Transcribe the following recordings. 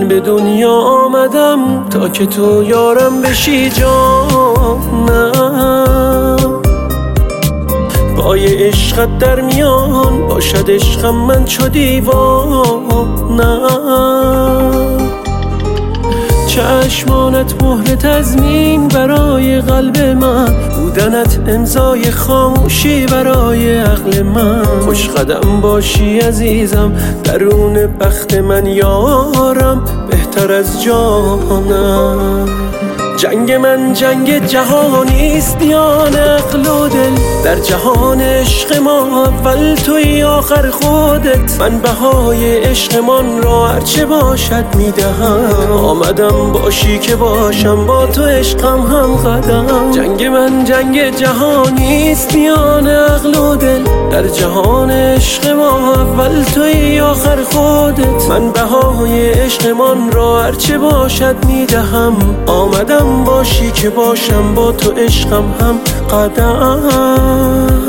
من به دنیا آمدم تا که تو یارم بشی جانم. پای عشقت در میان باشد عشقم من چو دیوانم. چشمانت مهر تضمین برای قلب من، بودنت امضای خاموشی برای عقل من. خوش قدم باشی عزیزم درون بخت من یارم، بهتر از جانم. جنگ من جنگ جهانیست میان عقل و دل، در جهان عشق ما اول توی آخر خودت. من بهای عشقمان را هرچه باشد میدهم، آمدم باشی که باشم با تو عشقم هم قدم. جنگ من جنگ جهانیست میان عقل و دل، در جهان عشق ما اول توی آخر خودت. من بهای عشقمان را هرچه باشد میدهم، آمدم باشی که باشم با تو عشقم هم قدم.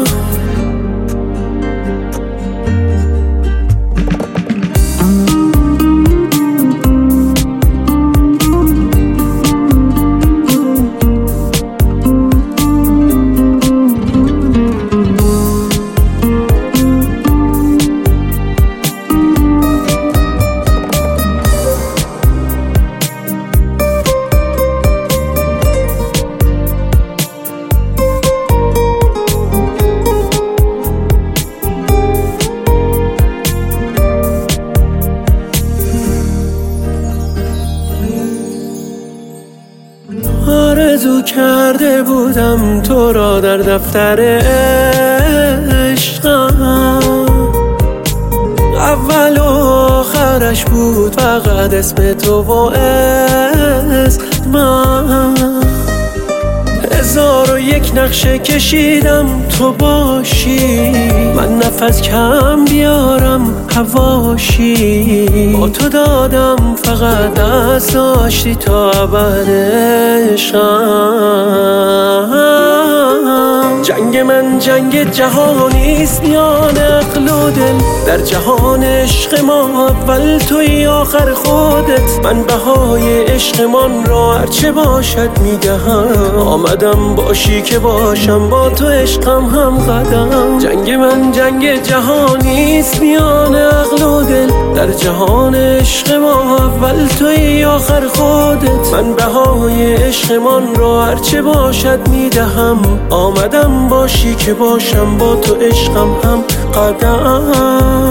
آرزو کرده بودم تو را در دفتر عشقم، اول و آخرش بود فقط اسم تو و اسمم. 1001 نقشه کشیدم تو باشی، من نفس کم بیارم هواشی. با تو دادم فقط دست داشتی تا ابد عشقم. جنگ من جنگ جهانیست میان عقل و دل، در جهان عشق ما اول توی آخر خودت. من بهای عشقمان را هرچه باشد میدهم، آمدم باشی که باشم با تو عشقم هم قدم. جنگ من جنگ جهانیست میان عقل و دل، در جهان عشق ما اول توی آخر خودت. من بهای عشقمان را هرچه باشد میدهم، آمدم باشی که باشم با تو عشقم هم قدم.